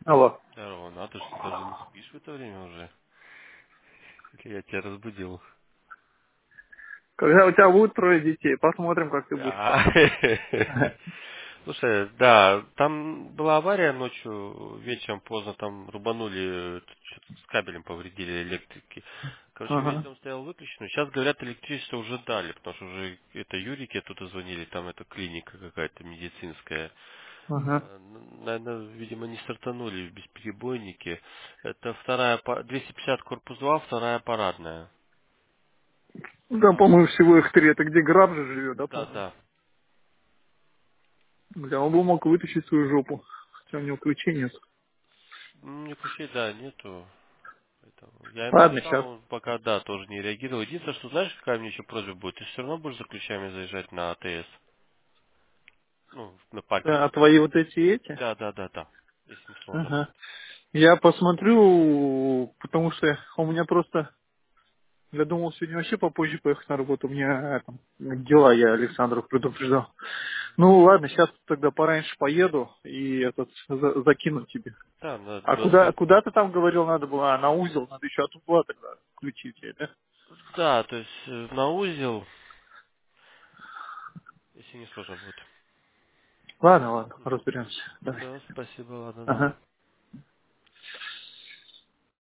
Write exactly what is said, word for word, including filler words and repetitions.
Алло. Здорово, надо, что ты даже не спишь в это время уже. Или я тебя разбудил? Когда у тебя будет трое детей, посмотрим, как ты будешь спать. А, Слушай, да, там была авария ночью, вечером поздно там рубанули, что-то с кабелем повредили электрики. Короче, весь Ага. дом стоял выключенный. Сейчас, говорят, электричество уже дали, потому что уже это Юрики оттуда звонили, там это клиника какая-то медицинская. Ага. Наверное, видимо, не стартанули в бесперебойники. Это вторая, па- двести пятьдесят корпус два, вторая парадная. Ну, там, по-моему, всего их три. Это где Граб же живет, да, Да, по-моему? да. Бля, он бы мог вытащить свою жопу. Хотя у него ключей нет. Ну, мне ключей, да, нету. Поэтому я ему Ладно, написал, сейчас. он пока, да, тоже не реагировал. Единственное, что знаешь, какая мне еще просьба будет? Ты все равно будешь за ключами заезжать на АТС? Ну, на паркинг. А твои вот эти эти? Да, да, да, да. Если не сложно Ага. будет. Я посмотрю, потому что у меня просто... Я думал сегодня вообще попозже поехать на работу. У меня э, там, дела, я Александров предупреждал. Ну ладно, сейчас тогда пораньше поеду и этот за- закину тебе. Да, на А куда, двадцать. куда ты там говорил, надо было? А, на узел, надо еще от узла тогда включить, да? Да, то есть э, на узел, если не сложно будет. Ладно, ладно, Мгм. разберемся. Давай. Все, спасибо, ладно, давай. Ага.